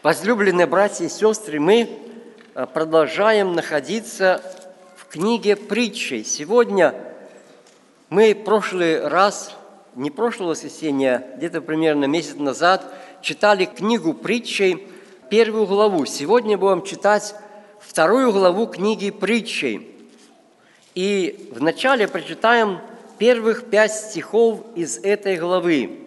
Возлюбленные братья и сестры, мы продолжаем находиться в книге притчей. Сегодня мы не прошлое воскресенье, где-то примерно месяц назад, читали книгу притчей, 1 главу. Сегодня будем читать 2 главу книги притчей. И вначале прочитаем первых 5 стихов из этой главы.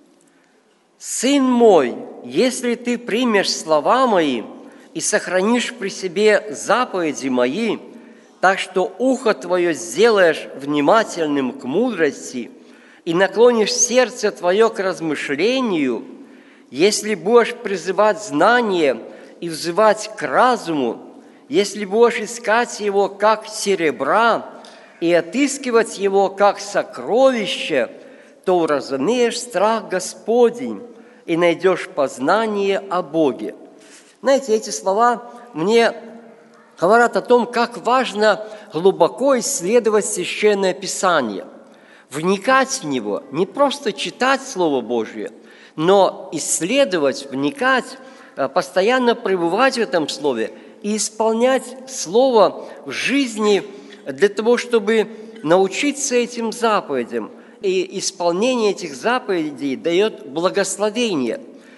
«Сын мой, если ты примешь слова мои и сохранишь при себе заповеди мои, так что ухо твое сделаешь внимательным к мудрости и наклонишь сердце твое к размышлению, если будешь призывать знание и взывать к разуму, если будешь искать его, как серебра, и отыскивать его, как сокровище, то уразумеешь страх Господень и найдешь познание о Боге». Знаете, эти слова мне говорят о том, как важно глубоко исследовать Священное Писание, вникать в него, не просто читать Слово Божие, но исследовать, вникать, постоянно пребывать в этом Слове и исполнять Слово в жизни для того, чтобы научиться этим заповедям. И исполнение этих заповедей дает благословение.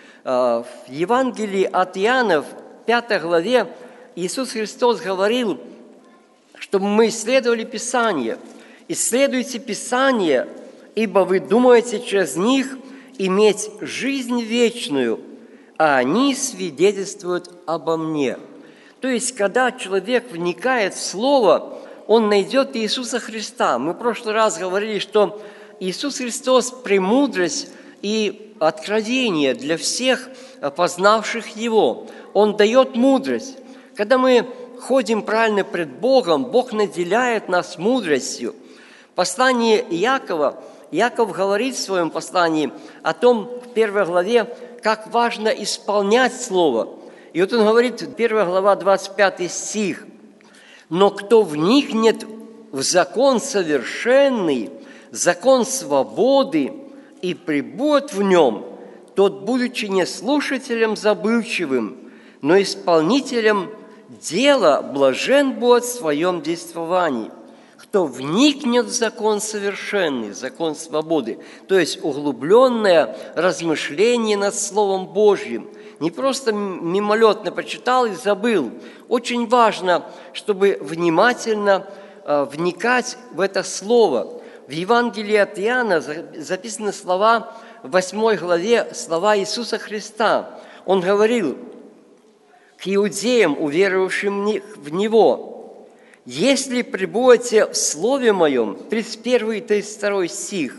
В Евангелии от Иоанна, в 5 главе, Иисус Христос говорил, чтобы мы исследовали Писание. «Исследуйте Писание, ибо вы думаете через них иметь жизнь вечную, а они свидетельствуют обо мне». То есть, когда человек вникает в Слово, он найдет Иисуса Христа. Мы в прошлый раз говорили, что Иисус Христос – премудрость и откровение для всех познавших Его. Он дает мудрость. Когда мы ходим правильно пред Богом, Бог наделяет нас мудростью. В послании Иакова, Иаков говорит в своем послании о том, в 1 главе, как важно исполнять Слово. И вот он говорит, 1 глава, 25 стих, «Но кто вникнет в закон совершенный, закон свободы, и пребудет в нем, тот, будучи не слушателем забывчивым, но исполнителем дела, блажен будет в своем действовании». Кто вникнет в закон совершенный, закон свободы, то есть углубленное размышление над Словом Божьим, не просто мимолетно прочитал и забыл. Очень важно, чтобы внимательно вникать в это Слово. В Евангелии от Иоанна записаны слова, в 8 главе, слова Иисуса Христа. Он говорил к иудеям, уверовавшим в Него: «Если пребудете в Слове Моем», 31 и 32 стих,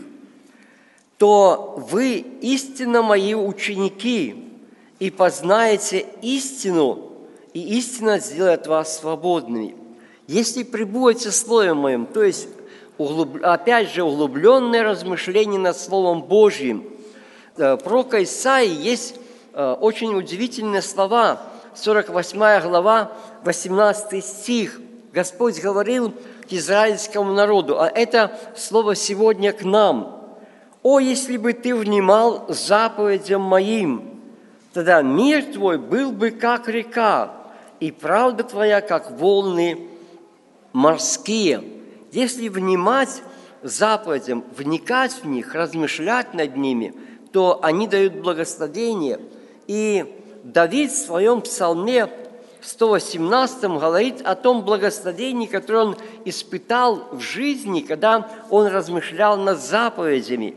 «то вы истинно Мои ученики, и познаете истину, и истина сделает вас свободными». Если пребудете в Слове Моем, то есть, опять же, углубленное размышление над Словом Божьим. Пророка Исаии есть очень удивительные слова, 48 глава, 18 стих. Господь говорил к израильскому народу, а это слово сегодня к нам: «О, если бы ты внимал заповедям моим, тогда мир твой был бы как река, и правда твоя, как волны морские». Если внимать заповедям, вникать в них, размышлять над ними, то они дают благословение. И Давид в своем псалме 118 говорит о том благословении, которое он испытал в жизни, когда он размышлял над заповедями.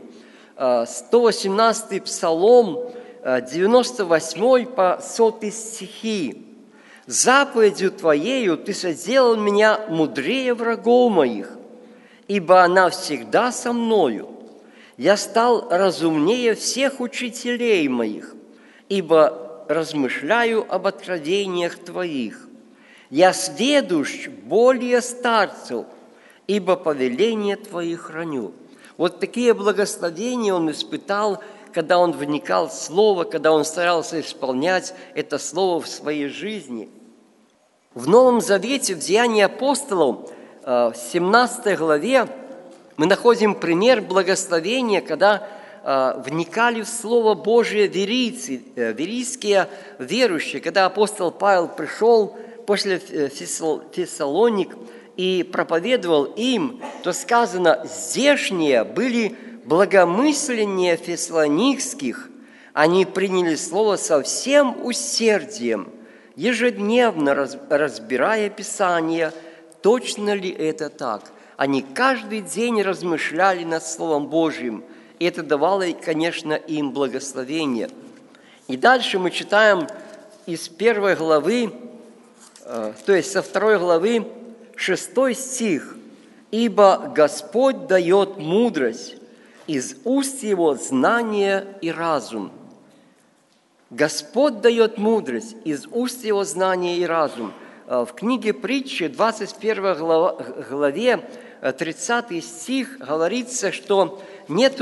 118 псалом, 98 по 100 стихи. «Заповедью Твоею Ты соделал меня мудрее врагов моих, ибо она всегда со мною. Я стал разумнее всех учителей моих, ибо размышляю об откровениях Твоих. Я сведущ более старцев, ибо повеление Твои храню». Вот такие благословения он испытал, когда он вникал в Слово, когда он старался исполнять это Слово в своей жизни. В Новом Завете, в Деянии апостолов, в 17 главе, мы находим пример благословения, когда вникали в Слово Божие верийские верующие. Когда апостол Павел пришел после Фессалоник и проповедовал им, то сказано, здешние были благомысленнее фессалоникских, они приняли Слово со всем усердием, ежедневно разбирая Писание, точно ли это так. Они каждый день размышляли над Словом Божьим, и это давало, конечно, им благословение. И дальше мы читаем из 1 главы, то есть со 2 главы, 6 стих. «Ибо Господь дает мудрость, из уст Его знание и разум». Господь дает мудрость, из уст Его знание и разум. В книге Притчи, 21 главе, 30 стих, говорится, что нет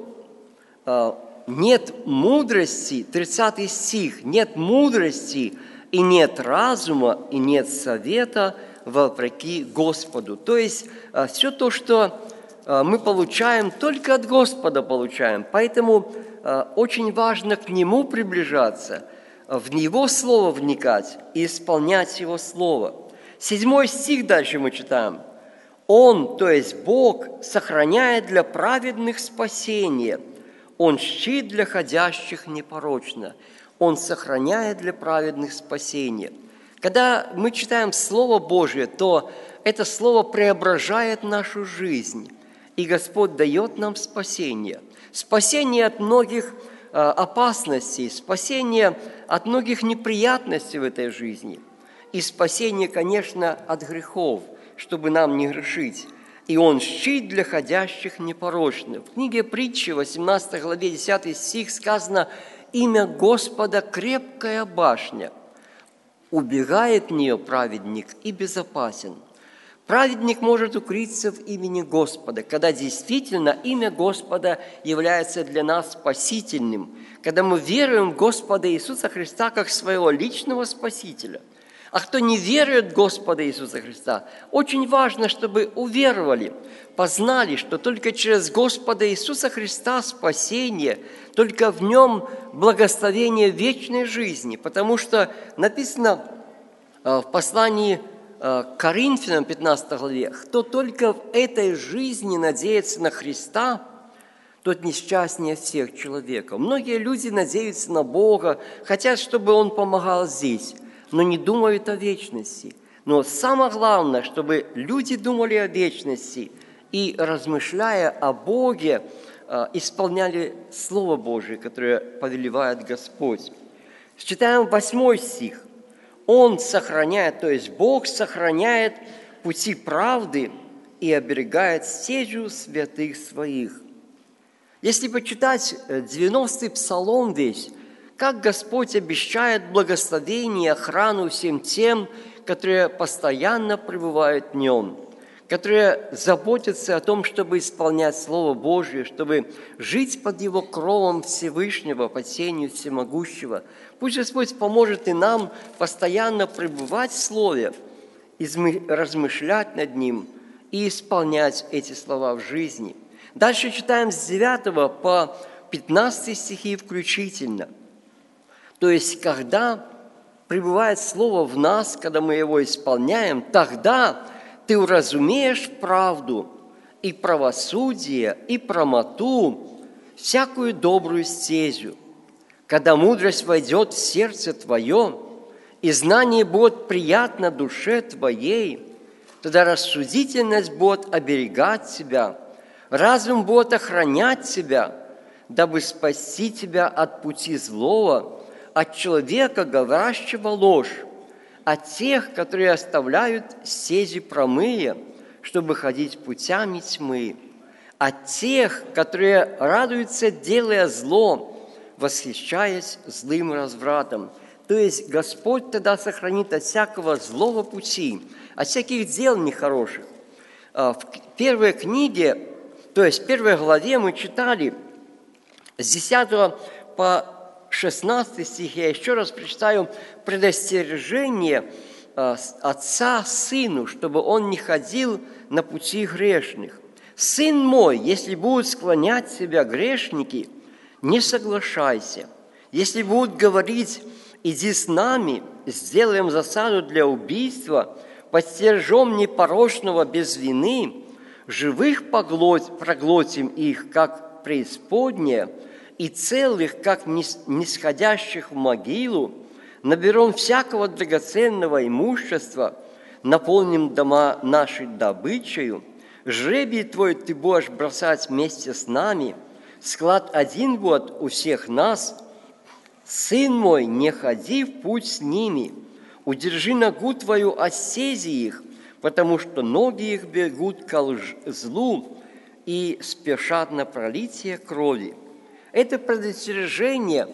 мудрости, 30 стих, нет мудрости и нет разума, и нет совета вопреки Господу. То есть все то, что мы получаем, только от Господа получаем. Поэтому очень важно к Нему приближаться, в Его Слово вникать и исполнять Его Слово. 7 стих дальше мы читаем. Он, то есть Бог, сохраняет для праведных спасение. Он щит для ходящих непорочно. Он сохраняет для праведных спасение. Когда мы читаем Слово Божие, то это Слово преображает нашу жизнь. И Господь дает нам спасение. Спасение от многих опасностей, спасение от многих неприятностей в этой жизни. И спасение, конечно, от грехов, чтобы нам не грешить. И Он щит для ходящих непорочно. В книге Притчи, 18 главе, 10 стих сказано: «Имя Господа – крепкая башня, убегает в нее праведник и безопасен». Праведник может укрыться в имени Господа, когда действительно имя Господа является для нас спасительным, когда мы веруем в Господа Иисуса Христа как своего личного Спасителя. А кто не верует в Господа Иисуса Христа, очень важно, чтобы уверовали, познали, что только через Господа Иисуса Христа спасение, только в Нем благословение вечной жизни, потому что написано в послании к Коринфянам, 15 главе, кто только в этой жизни надеется на Христа, тот несчастнее всех человеков. Многие люди надеются на Бога, хотят, чтобы Он помогал здесь, но не думают о вечности. Но самое главное, чтобы люди думали о вечности и, размышляя о Боге, исполняли Слово Божие, которое повелевает Господь. Читаем 8 стих. Он сохраняет, то есть Бог сохраняет пути правды и оберегает стезю святых своих. Если почитать 90-й псалом весь, как Господь обещает благословение и охрану всем тем, которые постоянно пребывают в Нем, которые заботятся о том, чтобы исполнять Слово Божие, чтобы жить под Его кровом Всевышнего, под сенью Всемогущего. Пусть Господь поможет и нам постоянно пребывать в Слове, размышлять над Ним и исполнять эти слова в жизни. Дальше читаем с 9 по 15 стихи включительно. То есть, когда пребывает Слово в нас, когда мы его исполняем, тогда ты уразумеешь правду и правосудие, и прамоту, всякую добрую стезю. Когда мудрость войдет в сердце твое, и знание будет приятно душе твоей, тогда рассудительность будет оберегать тебя, разум будет охранять тебя, дабы спасти тебя от пути злого, от человека, говорящего ложь, от тех, которые оставляют стези промые, чтобы ходить путями тьмы, от тех, которые радуются, делая зло, восхищаясь злым развратом. То есть Господь тогда сохранит от всякого злого пути, от всяких дел нехороших. В первой книге, то есть в первой главе мы читали с 10 по 16 стих, я еще раз прочитаю, предостережение отца сыну, чтобы он не ходил на пути грешных. «Сын мой, если будут склонять себя грешники, не соглашайся. Если будут говорить: иди с нами, сделаем засаду для убийства, подстережем непорочного без вины, живых проглотим их, как преисподняя, и целых, как нисходящих в могилу, наберем всякого драгоценного имущества, наполним дома нашей добычею, жребий твой ты будешь бросать вместе с нами, склад один будет у всех нас. Сын мой, не ходи в путь с ними, удержи ногу твою от сези их, потому что ноги их бегут ко злу и спешат на пролитие крови. Это предостережение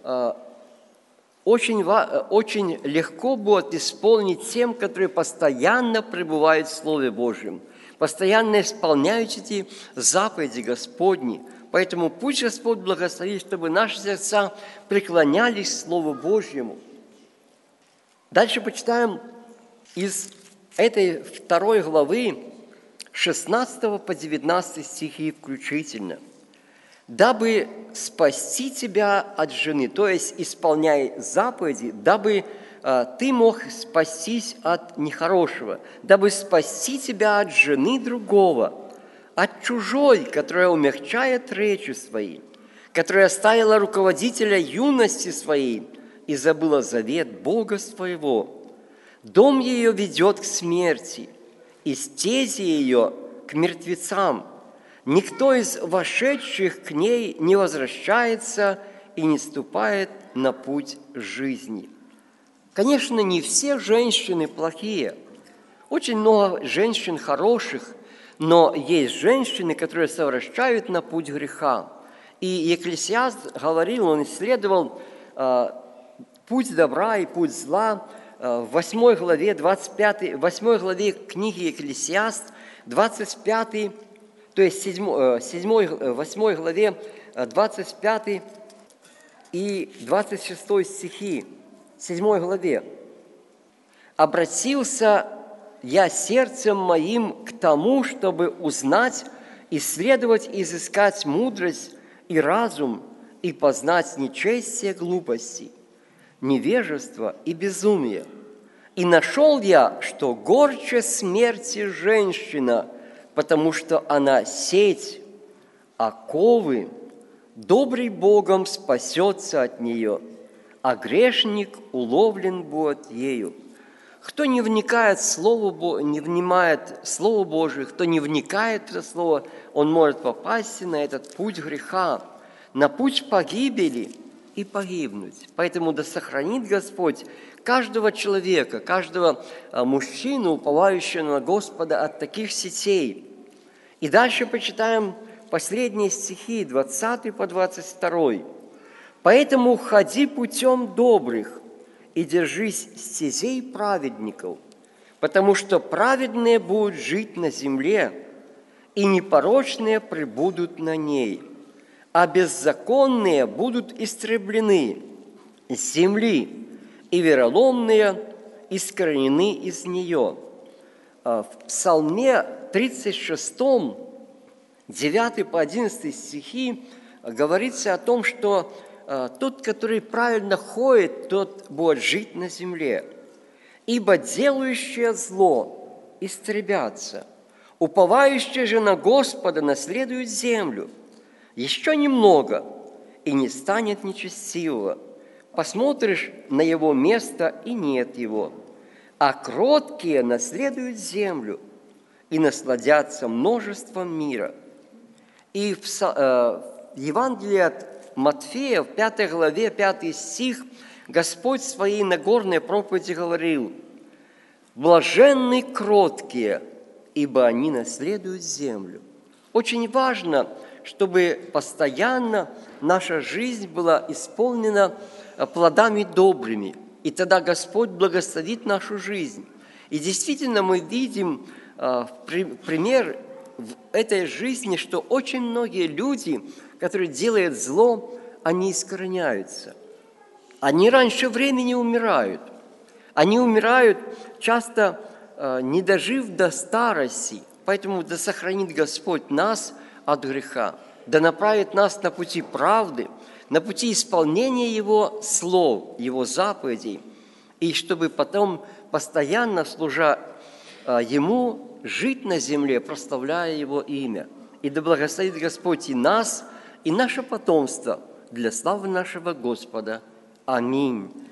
очень легко будет исполнить тем, которые постоянно пребывают в Слове Божьем, постоянно исполняют эти заповеди Господни. Поэтому пусть Господь благословит, чтобы наши сердца преклонялись к Слову Божьему. Дальше почитаем из этой 2 главы 16 по 19 стихи включительно. «Дабы спасти тебя от жены», то есть исполняй заповеди, дабы ты мог спастись от нехорошего, дабы спасти тебя от жены другого, от чужой, которая умягчает речи свои, которая оставила руководителя юности своей и забыла завет Бога своего. Дом ее ведет к смерти, и стези ее к мертвецам. Никто из вошедших к ней не возвращается и не ступает на путь жизни. Конечно, не все женщины плохие. Очень много женщин хороших, но есть женщины, которые совращают на путь греха. И Екклесиаст говорил, он исследовал путь добра и путь зла в 8 главе, 8 главе книги Екклесиаст, 25, то есть 8 главе 25 и 26 стихи, 7 главе. «Обратился я сердцем моим к тому, чтобы узнать, исследовать, изыскать мудрость и разум, и познать нечестие глупости, невежество и безумие. И нашел я, что горче смерти женщина, потому что она сеть, оковы, добрый Богом спасется от нее, а грешник уловлен будет ею». Кто не вникает в Слово, не внимает Слову Божие, кто не вникает в это Слово, он может попасть на этот путь греха, на путь погибели и погибнуть. Поэтому да сохранит Господь каждого человека, каждого мужчину, уповающего на Господа, от таких сетей. И дальше почитаем последние стихи, 20 по 22. «Поэтому ходи путем добрых, и держись стезей праведников, потому что праведные будут жить на земле, и непорочные пребудут на ней, а беззаконные будут истреблены с земли, и вероломные искоренены из нее». В Псалме 36, 9 по 11 стихи говорится о том, что тот, который правильно ходит, тот будет жить на земле. «Ибо делающие зло истребятся, уповающие же на Господа наследуют землю. Еще немного, и не станет нечестивого. Посмотришь на его место, и нет его. А кроткие наследуют землю и насладятся множеством мира». И в Евангелии от Матфея, в 5 главе, 5 стих, Господь в своей Нагорной проповеди говорил: «Блаженны кроткие, ибо они наследуют землю». Очень важно, чтобы постоянно наша жизнь была исполнена плодами добрыми, и тогда Господь благословит нашу жизнь. И действительно мы видим пример в этой жизни, что очень многие люди, которые делают зло, они искореняются. Они раньше времени умирают. Они умирают, часто не дожив до старости. Поэтому да сохранит Господь нас от греха. да направит нас на пути правды, на пути исполнения Его слов, Его заповедей, и чтобы потом, постоянно служа Ему, жить на земле, прославляя Его имя. И да благословит Господь и нас, и наше потомство для славы нашего Господа. Аминь.